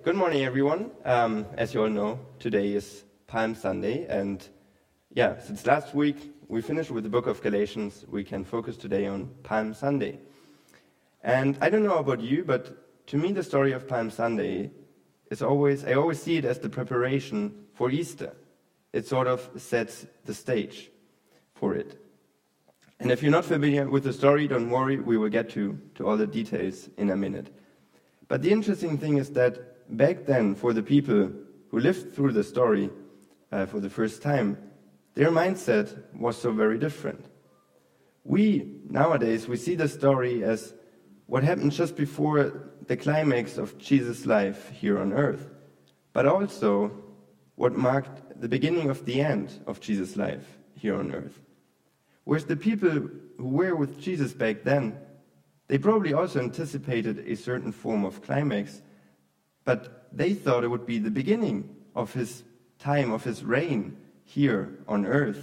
Good morning, everyone. As you all know, today is Palm Sunday, and since last week we finished with the book of Galatians, we can focus today on Palm Sunday. And I don't know about you, but to me the story of Palm Sunday I always see it as the preparation for Easter. It sort of sets the stage for it. And if you're not familiar with the story, don't worry, we will get to all the details in a minute. But the interesting thing is that back then, for the people who lived through the story for the first time, their mindset was so very different. Nowadays, we see the story as what happened just before the climax of Jesus' life here on earth, but also what marked the beginning of the end of Jesus' life here on earth. Whereas the people who were with Jesus back then, they probably also anticipated a certain form of climax, but they thought it would be the beginning of his time, of his reign here on earth.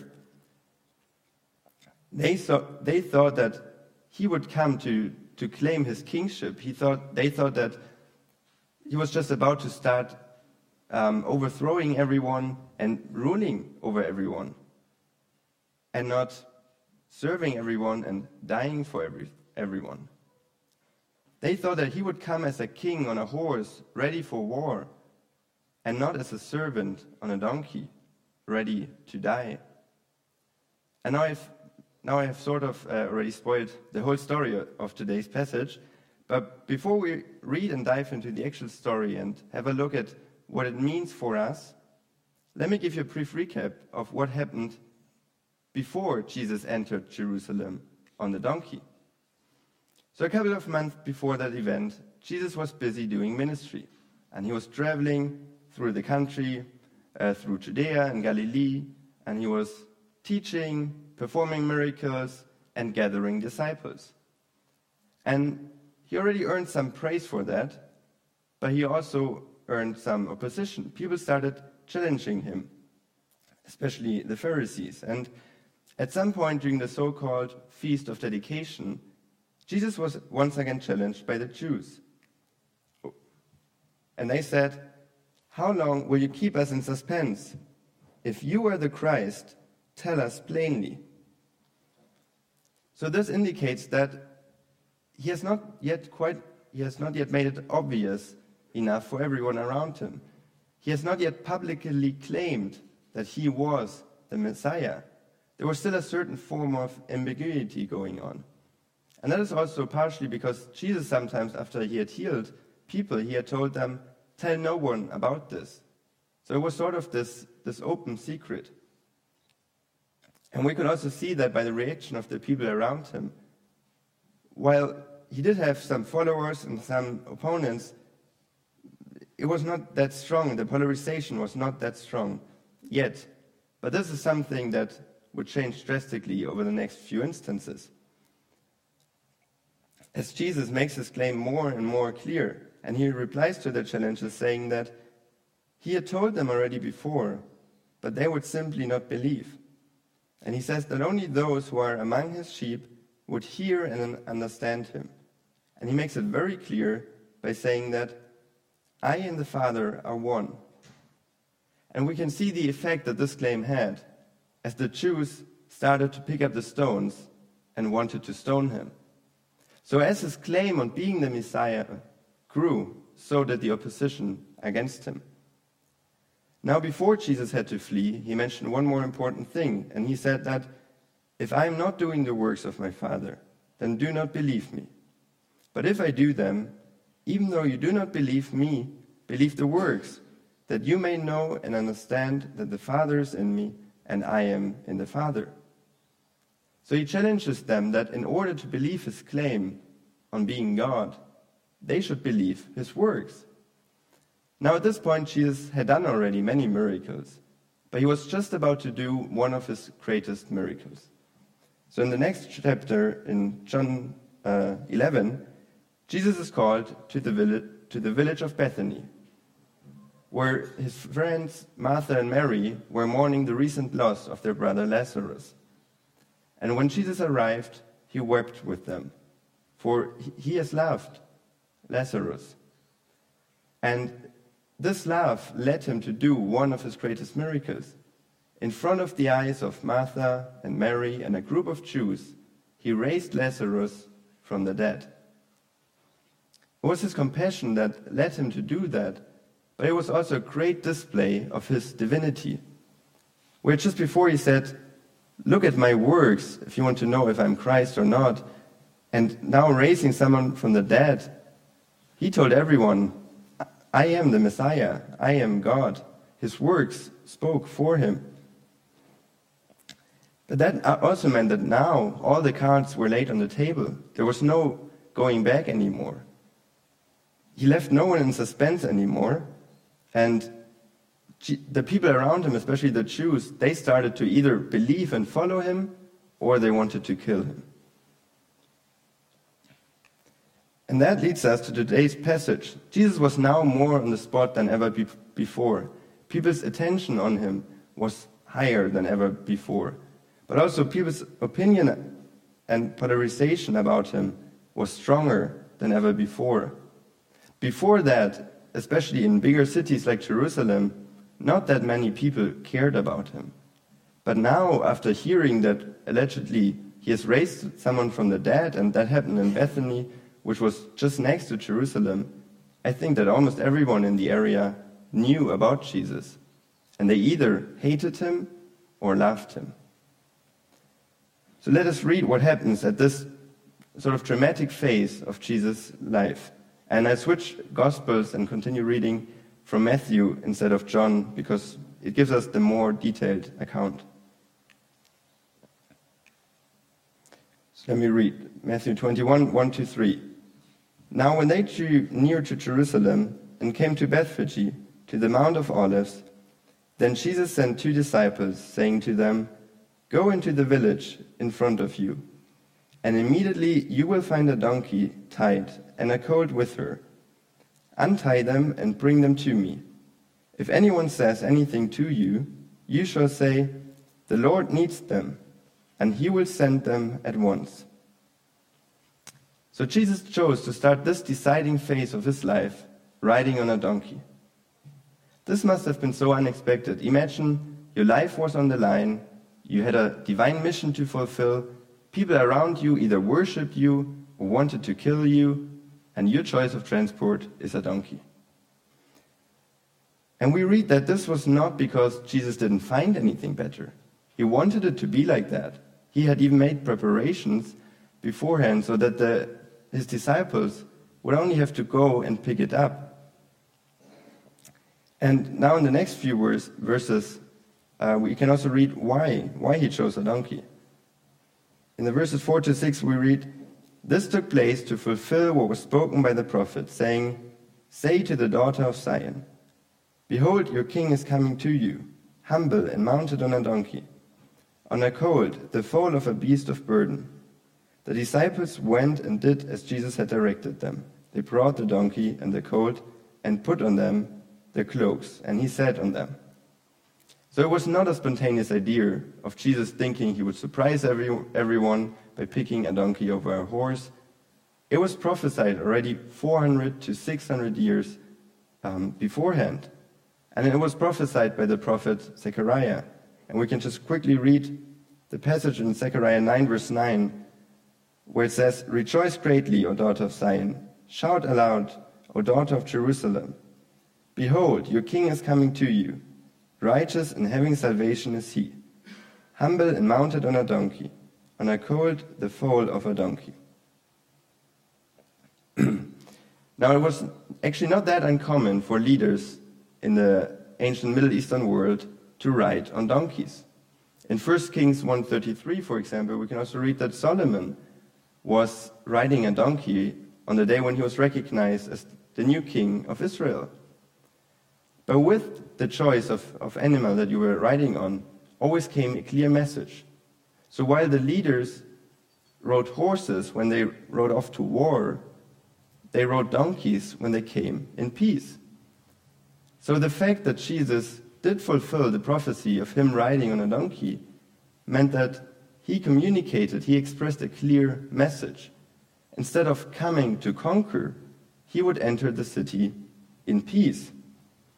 They thought that he would come to claim his kingship. They thought that he was just about to start overthrowing everyone and ruling over everyone, and not serving everyone and dying for everyone. They thought that he would come as a king on a horse, ready for war, and not as a servant on a donkey, ready to die. And now I have sort of already spoiled the whole story of today's passage, but before we read and dive into the actual story and have a look at what it means for us, let me give you a brief recap of what happened before Jesus entered Jerusalem on the donkey. So a couple of months before that event, Jesus was busy doing ministry, and he was traveling through the country, through Judea and Galilee, and he was teaching, performing miracles, and gathering disciples. And he already earned some praise for that, but he also earned some opposition. People started challenging him, especially the Pharisees. And at some point during the so-called Feast of Dedication, Jesus was once again challenged by the Jews. And they said, "How long will you keep us in suspense? If you are the Christ, tell us plainly." So this indicates that he has not yet made it obvious enough for everyone around him. He has not yet publicly claimed that he was the Messiah. There was still a certain form of ambiguity going on. And that is also partially because Jesus sometimes, after he had healed people, he had told them, "Tell no one about this." So it was sort of this open secret. And we could also see that by the reaction of the people around him. While he did have some followers and some opponents, it was not that strong. The polarization was not that strong yet. But this is something that would change drastically over the next few instances, as Jesus makes his claim more and more clear, and he replies to the challenges saying that he had told them already before, but they would simply not believe. And he says that only those who are among his sheep would hear and understand him. And he makes it very clear by saying that I and the Father are one. And we can see the effect that this claim had, as the Jews started to pick up the stones and wanted to stone him. So as his claim on being the Messiah grew, so did the opposition against him. Now, before Jesus had to flee, he mentioned one more important thing, and he said that if I am not doing the works of my Father, then do not believe me. But if I do them, even though you do not believe me, believe the works, that you may know and understand that the Father is in me and I am in the Father. So he challenges them that in order to believe his claim on being God, they should believe his works. Now at this point, Jesus had done already many miracles, but he was just about to do one of his greatest miracles. So in the next chapter, in John 11, Jesus is called to the village of Bethany, where his friends Martha and Mary were mourning the recent loss of their brother Lazarus. And when Jesus arrived, he wept with them, for he has loved Lazarus. And This love led him to do one of his greatest miracles. In front of the eyes of Martha and Mary and a group of Jews, he raised Lazarus from the dead. It was his compassion that led him to do that, but it was also a great display of his divinity, where just before he said, "Look at my works if you want to know if I'm Christ or not," and now raising someone from the dead, he told everyone, "I am the Messiah, I am God." His works spoke for him. But that also meant that now all the cards were laid on the table. There was no going back anymore. He left no one in suspense anymore. And the people around him, especially the Jews, they started to either believe and follow him, or they wanted to kill him. And that leads us to today's passage. Jesus was now more on the spot than ever before. People's attention on him was higher than ever before. But also people's opinion and polarization about him was stronger than ever before. Before that, especially in bigger cities like Jerusalem, not that many people cared about him. But now, after hearing that allegedly he has raised someone from the dead, and that happened in Bethany, which was just next to Jerusalem, I think that almost everyone in the area knew about Jesus. And they either hated him or loved him. So let us read what happens at this sort of dramatic phase of Jesus' life. And I switch Gospels and continue reading from Matthew instead of John, because it gives us the more detailed account. So let me read Matthew 21, 1-3. Now when they drew near to Jerusalem and came to Bethphage, to the Mount of Olives, then Jesus sent 2 disciples, saying to them, "Go into the village in front of you, and immediately you will find a donkey tied and a colt with her. Untie them and bring them to me. If anyone says anything to you, you shall say, 'The Lord needs them,' and he will send them at once." So Jesus chose to start this deciding phase of his life riding on a donkey. This must have been so unexpected. Imagine your life was on the line, you had a divine mission to fulfill, people around you either worshipped you or wanted to kill you, and your choice of transport is a donkey. And we read that this was not because Jesus didn't find anything better. He wanted it to be like that. He had even made preparations beforehand so that his disciples would only have to go and pick it up. And now in the next few verses, we can also read why he chose a donkey. In the verses 4-6 we read, "This took place to fulfill what was spoken by the prophet, saying, 'Say to the daughter of Zion, Behold, your king is coming to you, humble and mounted on a donkey, on a colt, the foal of a beast of burden.' The disciples went and did as Jesus had directed them. They brought the donkey and the colt and put on them their cloaks, and he sat on them." So it was not a spontaneous idea of Jesus thinking he would surprise everyone by picking a donkey over a horse. It was prophesied already 400 to 600 years beforehand. And it was prophesied by the prophet Zechariah. And we can just quickly read the passage in Zechariah 9, verse 9, where it says, "Rejoice greatly, O daughter of Zion. Shout aloud, O daughter of Jerusalem. Behold, your king is coming to you. Righteous and having salvation is he, humble and mounted on a donkey, on a colt, the foal of a donkey." Now, it was actually not that uncommon for leaders in the ancient Middle Eastern world to ride on donkeys. In 1 Kings 1:33, for example, we can also read that Solomon was riding a donkey on the day when he was recognized as the new king of Israel. But with the choice of animal that you were riding on, always came a clear message. So while the leaders rode horses when they rode off to war, they rode donkeys when they came in peace. So the fact that Jesus did fulfill the prophecy of him riding on a donkey meant that he communicated, he expressed a clear message. Instead of coming to conquer, he would enter the city in peace.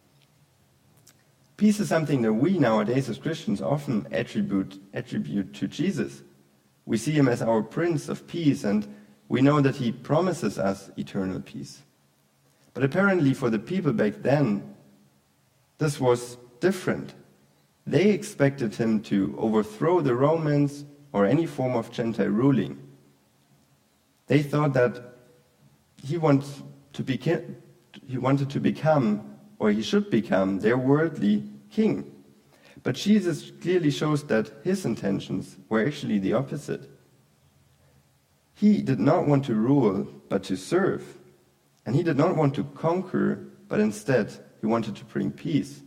Peace is something that we nowadays as Christians often attribute to Jesus. We see him as our Prince of Peace, and we know that he promises us eternal peace. But apparently for the people back then, this was different. They expected him to overthrow the Romans or any form of Gentile ruling. They thought that he wanted to become, or he should become, their worldly king. But Jesus clearly shows that his intentions were actually the opposite. He did not want to rule, but to serve. And he did not want to conquer, but instead he wanted to bring peace.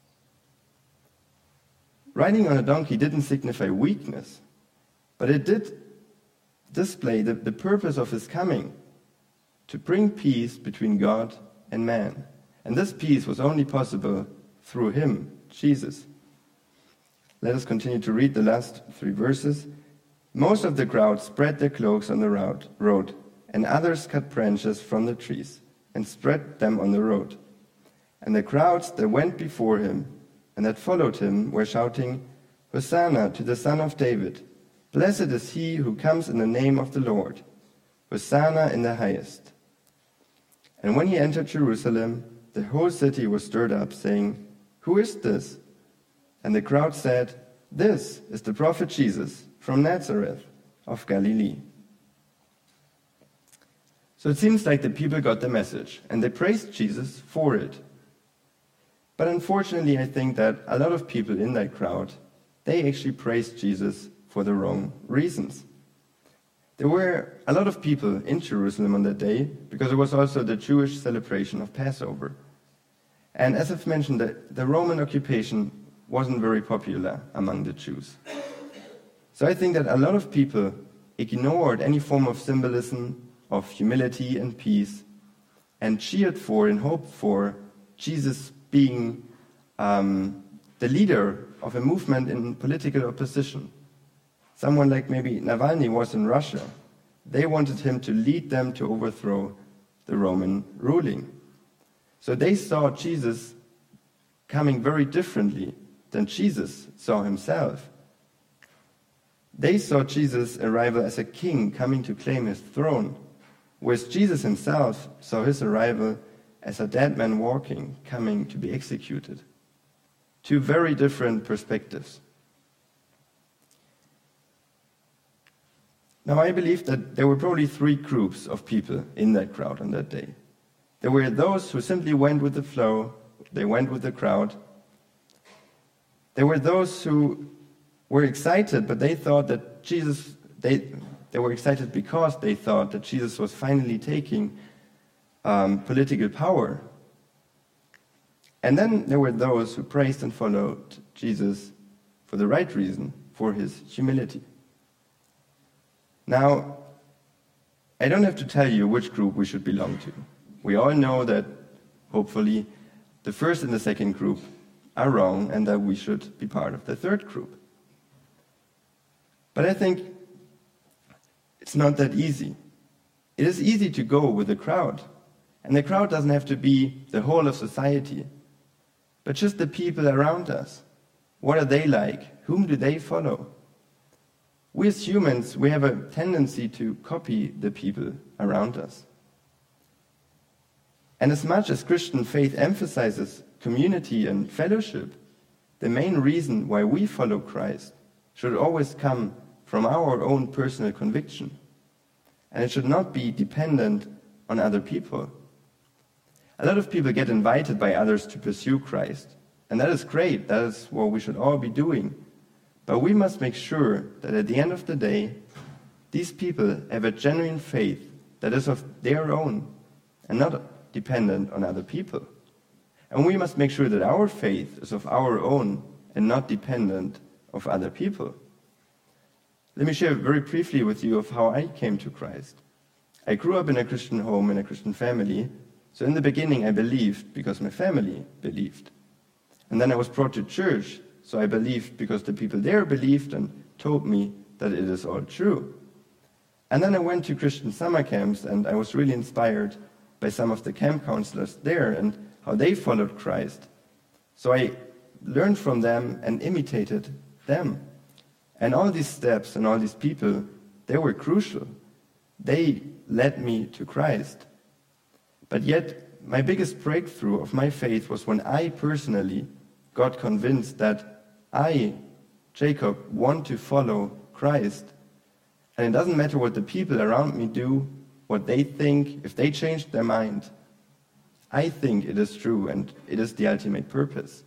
Riding on a donkey didn't signify weakness, but it did display the purpose of his coming, to bring peace between God and man. And this peace was only possible through him, Jesus. Let us continue to read the last 3 verses. Most of the crowd spread their cloaks on the road, and others cut branches from the trees and spread them on the road. And the crowds that went before him and that followed him were shouting, "Hosanna to the Son of David! Blessed is he who comes in the name of the Lord! Hosanna in the highest!" And when he entered Jerusalem, the whole city was stirred up, saying, "Who is this?" And the crowd said, "This is the prophet Jesus from Nazareth of Galilee." So it seems like the people got the message, and they praised Jesus for it. But unfortunately, I think that a lot of people in that crowd, they actually praised Jesus for the wrong reasons. There were a lot of people in Jerusalem on that day, because it was also the Jewish celebration of Passover. And as I've mentioned, the Roman occupation wasn't very popular among the Jews. So I think that a lot of people ignored any form of symbolism of humility and peace and cheered for and hoped for Jesus being the leader of a movement in political opposition. Someone like maybe Navalny was in Russia. They wanted him to lead them to overthrow the Roman ruling. So they saw Jesus coming very differently than Jesus saw himself. They saw Jesus' arrival as a king coming to claim his throne, whereas Jesus himself saw his arrival as a dead man walking, coming to be executed. 2 very different perspectives. Now, I believe that there were probably 3 groups of people in that crowd on that day. There were those who simply went with the flow, they went with the crowd. There were those who were excited, but they thought that they were excited because they thought that Jesus was finally taking political power. And then there were those who praised and followed Jesus for the right reason, for his humility. Now, I don't have to tell you which group we should belong to. We all know that, hopefully, the first and the second group are wrong and that we should be part of the third group. But I think it's not that easy. It is easy to go with the crowd. And the crowd doesn't have to be the whole of society, but just the people around us. What are they like? Whom do they follow? We as humans, we have a tendency to copy the people around us. And as much as Christian faith emphasizes community and fellowship, the main reason why we follow Christ should always come from our own personal conviction. And it should not be dependent on other people. A lot of people get invited by others to pursue Christ. And that is great. That is what we should all be doing. But we must make sure that at the end of the day, these people have a genuine faith that is of their own and not dependent on other people. And we must make sure that our faith is of our own and not dependent of other people. Let me share very briefly with you of how I came to Christ. I grew up in a Christian home, in a Christian family. So in the beginning, I believed because my family believed. And then I was brought to church, so I believed because the people there believed and told me that it is all true. And then I went to Christian summer camps, and I was really inspired by some of the camp counselors there and how they followed Christ. So I learned from them and imitated them. And all these steps and all these people, they were crucial. They led me to Christ. But yet, my biggest breakthrough of my faith was when I personally got convinced that I, Jacob, want to follow Christ. And it doesn't matter what the people around me do, what they think, if they change their mind. I think it is true and it is the ultimate purpose.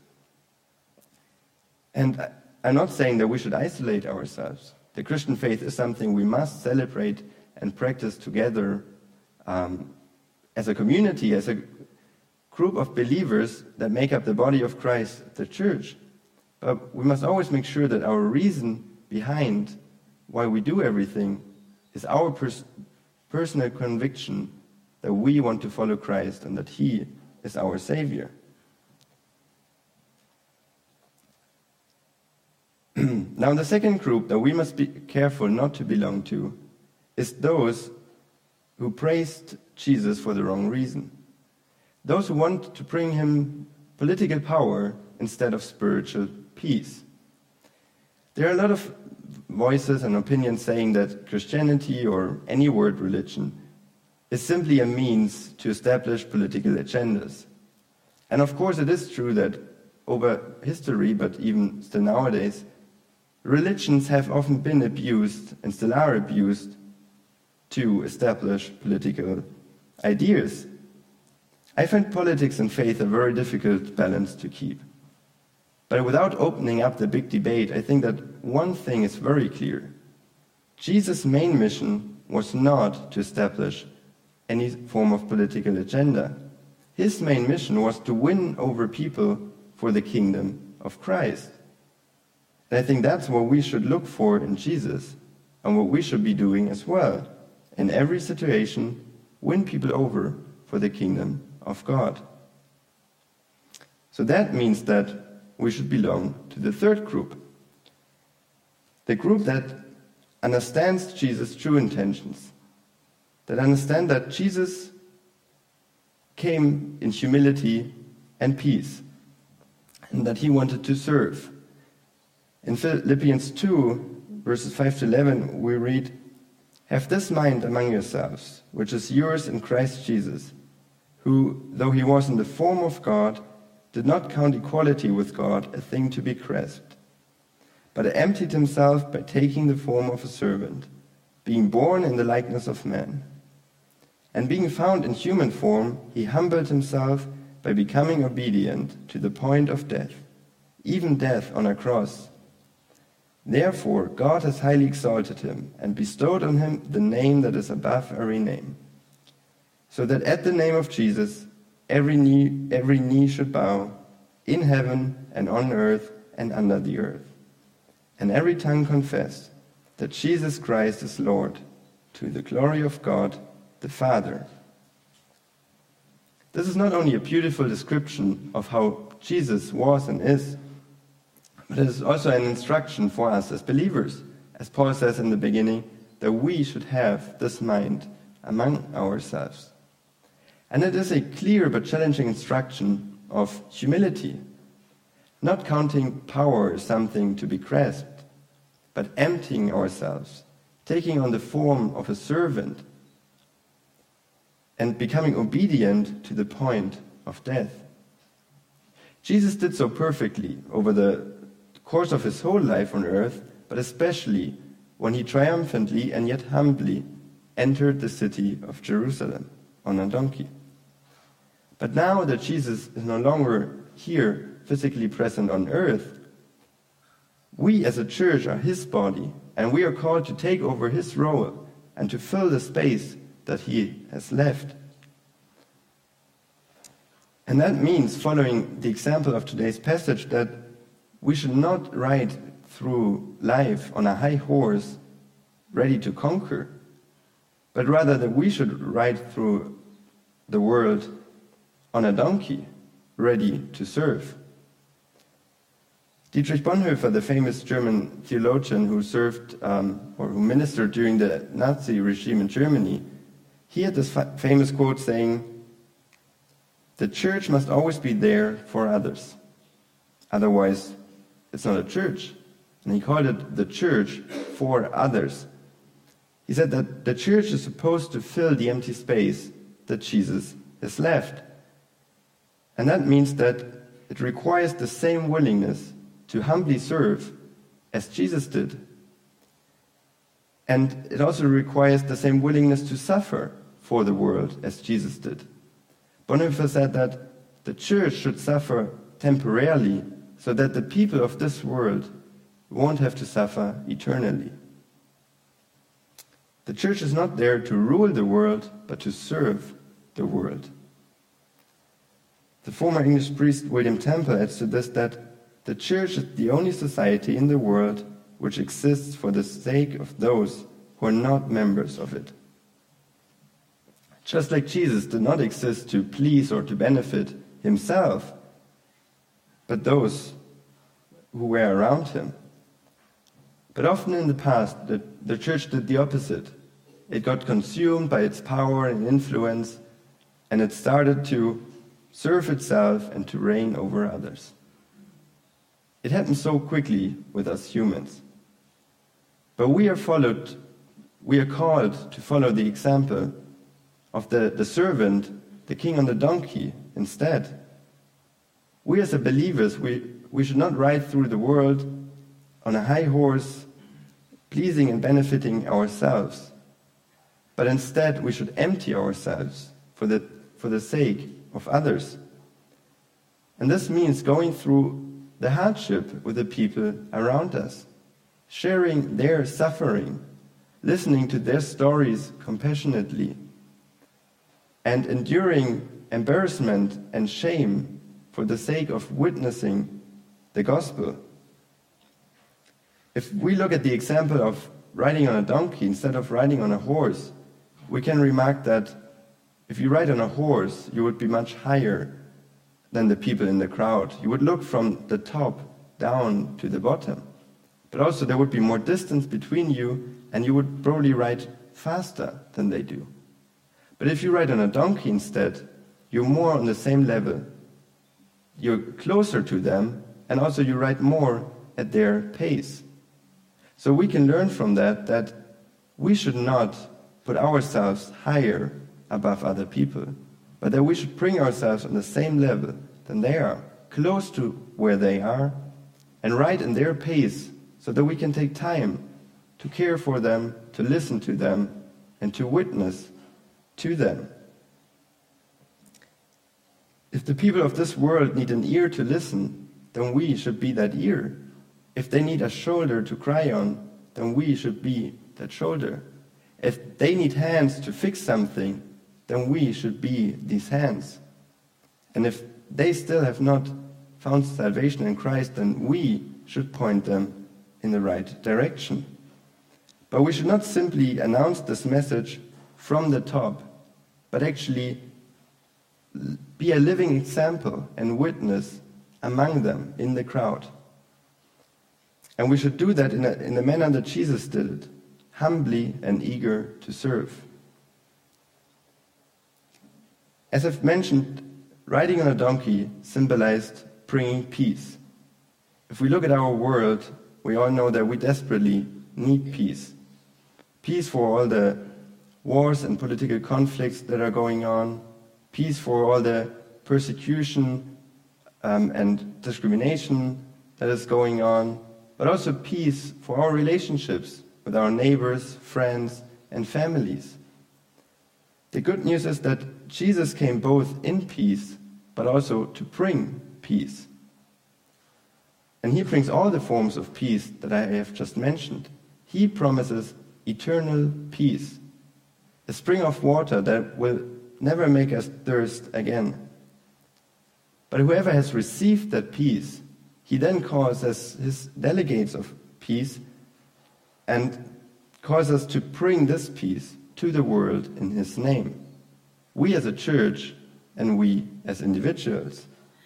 And I'm not saying that we should isolate ourselves. The Christian faith is something we must celebrate and practice together as a community, as a group of believers that make up the body of Christ, the church. But we must always make sure that our reason behind why we do everything is our personal conviction that we want to follow Christ and that He is our Savior. Now, the second group that we must be careful not to belong to is those who praised Jesus for the wrong reason. Those who want to bring Him political power instead of spiritual peace. There are a lot of voices and opinions saying that Christianity or any world religion is simply a means to establish political agendas. And of course it is true that over history, but even still nowadays, religions have often been abused and still are abused to establish political ideas. I find politics and faith a very difficult balance to keep. But without opening up the big debate, I think that one thing is very clear. Jesus' main mission was not to establish any form of political agenda. His main mission was to win over people for the kingdom of Christ. And I think that's what we should look for in Jesus and what we should be doing as well. In every situation, win people over for the kingdom of God. So that means that we should belong to the third group. The group that understands Jesus' true intentions. That understand that Jesus came in humility and peace. And that He wanted to serve. In Philippians 2, verses 5 to 11, we read, "Have this mind among yourselves, which is yours in Christ Jesus, who, though He was in the form of God, did not count equality with God a thing to be grasped, but emptied Himself by taking the form of a servant, being born in the likeness of men. And being found in human form, He humbled Himself by becoming obedient to the point of death, even death on a cross. Therefore God has highly exalted Him and bestowed on Him the name that is above every name, so that at the name of Jesus every knee should bow, in heaven and on earth and under the earth, and every tongue confess that Jesus Christ is Lord, to the glory of God the Father." This is not only a beautiful description of how Jesus was and is, but it is also an instruction for us as believers, as Paul says in the beginning, that we should have this mind among ourselves. And it is a clear but challenging instruction of humility, not counting power as something to be grasped, but emptying ourselves, taking on the form of a servant, and becoming obedient to the point of death. Jesus did so perfectly over the course of His whole life on earth, but especially when He triumphantly and yet humbly entered the city of Jerusalem on a donkey. But now that Jesus is no longer here, physically present on earth, we as a church are His body, and we are called to take over His role and to fill the space that He has left. And that means, following the example of today's passage, that we should not ride through life on a high horse, ready to conquer, but rather that we should ride through the world on a donkey, ready to serve. Dietrich Bonhoeffer, the famous German theologian who served or who ministered during the Nazi regime in Germany, he had this famous quote saying, "The church must always be there for others. Otherwise, it's not a church. And he called it the church for others. He said that the church is supposed to fill the empty space that Jesus has left. And that means that it requires the same willingness to humbly serve as Jesus did. And it also requires the same willingness to suffer for the world as Jesus did. Bonhoeffer said that the church should suffer temporarily so that the people of this world won't have to suffer eternally. The church is not there to rule the world, but to serve the world. The former English priest William Temple adds to this that the church is the only society in the world which exists for the sake of those who are not members of it. Just like Jesus did not exist to please or to benefit himself, but those who were around him. But often in the past, the church did the opposite. It got consumed by its power and influence, and it started to serve itself and to reign over others. It happened so quickly with us humans. But we are called to follow the example of the servant, the king on the donkey, instead. We as believers, we should not ride through the world on a high horse, pleasing and benefiting ourselves. But instead, we should empty ourselves for the sake of others. And this means going through the hardship with the people around us, sharing their suffering, listening to their stories compassionately, and enduring embarrassment and shame for the sake of witnessing the gospel. If we look at the example of riding on a donkey instead of riding on a horse, we can remark that if you ride on a horse, you would be much higher than the people in the crowd. You would look from the top down to the bottom. But also there would be more distance between you, and you would probably ride faster than they do. But if you ride on a donkey instead, you're more on the same level. You're closer to them, and also you ride more at their pace. So we can learn from that we should not put ourselves higher above other people, but that we should bring ourselves on the same level than they are, close to where they are, and ride in their pace so that we can take time to care for them, to listen to them, and to witness to them. If the people of this world need an ear to listen, then we should be that ear. If they need a shoulder to cry on, then we should be that shoulder. If they need hands to fix something, then we should be these hands. And if they still have not found salvation in Christ, then we should point them in the right direction. But we should not simply announce this message from the top, but actually be a living example and witness among them in the crowd. And we should do that in the manner that Jesus did it, humbly and eager to serve. As I've mentioned, riding on a donkey symbolized bringing peace. If we look at our world, we all know that we desperately need peace. Peace for all the wars and political conflicts that are going on, peace for all the persecution and discrimination that is going on, but also peace for our relationships with our neighbors, friends, and families. The good news is that Jesus came both in peace, but also to bring peace. And he brings all the forms of peace that I have just mentioned. He promises eternal peace, a spring of water that will never make us thirst again. But whoever has received that peace, he then calls us his delegates of peace and calls us to bring this peace to the world in his name. We as a church and we as individuals.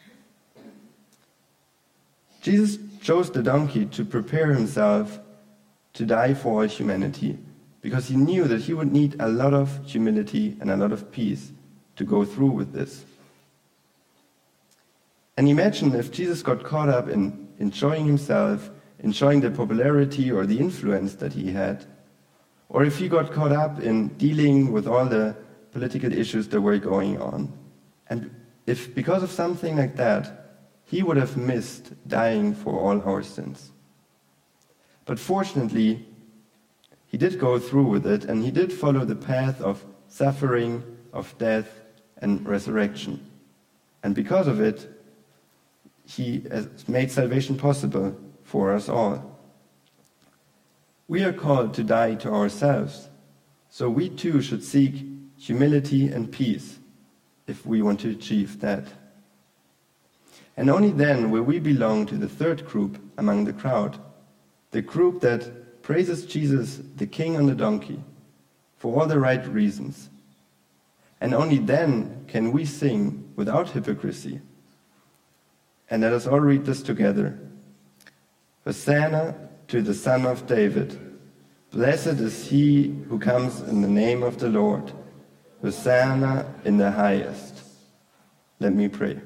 Jesus chose the donkey to prepare himself to die for all humanity, because he knew that he would need a lot of humility and a lot of peace to go through with this. And imagine if Jesus got caught up in enjoying himself, enjoying the popularity or the influence that he had, or if he got caught up in dealing with all the political issues that were going on. And if because of something like that, he would have missed dying for all our sins. But fortunately, he did go through with it, and he did follow the path of suffering, of death, and resurrection. And because of it, he has made salvation possible for us all. We are called to die to ourselves, so we too should seek humility and peace if we want to achieve that. And only then will we belong to the third group among the crowd, the group that praises Jesus, the King on the donkey, for all the right reasons. And only then can we sing without hypocrisy. And let us all read this together. Hosanna to the Son of David. Blessed is he who comes in the name of the Lord. Hosanna in the highest. Let me pray.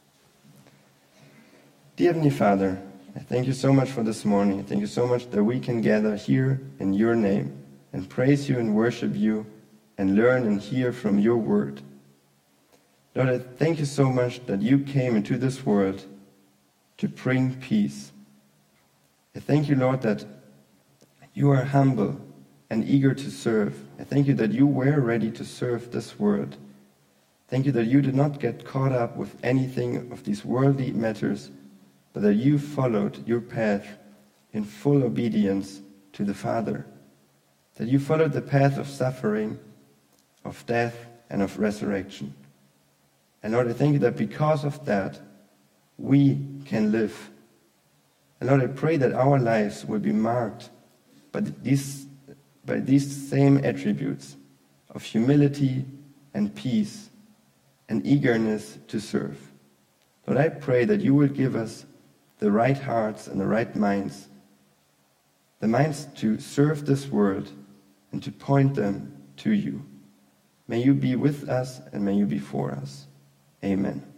Dear Heavenly Father, I thank you so much for this morning. I thank you so much that we can gather here in your name and praise you and worship you and learn and hear from your word. Lord, I thank you so much that you came into this world to bring peace. I thank you, Lord, that you are humble and eager to serve. I thank you that you were ready to serve this world. Thank you that you did not get caught up with anything of these worldly matters, but that you followed your path in full obedience to the Father. That you followed the path of suffering, of death, and of resurrection. And Lord, I thank you that because of that, we can live. And Lord, I pray that our lives will be marked by these same attributes of humility and peace and eagerness to serve. Lord, I pray that you will give us the right hearts and the right minds, the minds to serve this world and to point them to you. May you be with us and may you be for us. Amen.